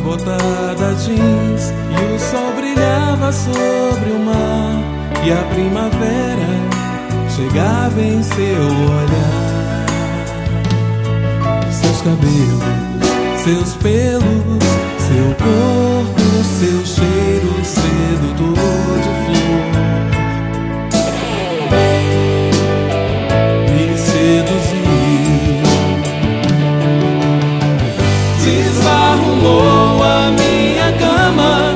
desbotada jeans, e o sol brilhava sobre o mar, e a primavera chegava em seu olhar. Seus cabelos, seus pelos, seu corpo, seu cheiro sedutor de flor me seduziu. Desarrumou a minha cama,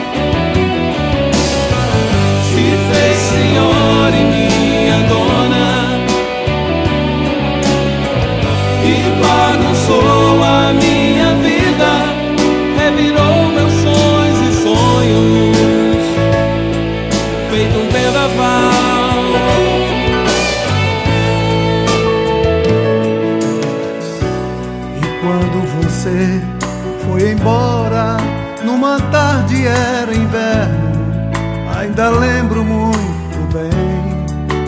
se fez senhora e minha dona, e bagunçou a minha vida, revirou meus sonhos e sonhos, feito um vendaval. E quando você foi embora, numa tarde era inverno, ainda lembro muito bem.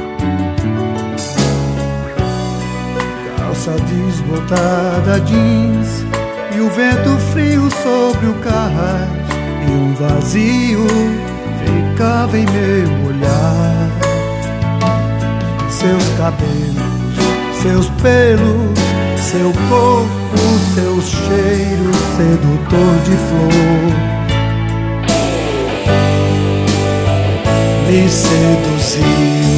Calça desbotada jeans, e o vento frio sobre o cais, e um vazio ficava em meu olhar. Seus cabelos, seus pelos, seu corpo, seu cheiro sedutor de flor me seduziu.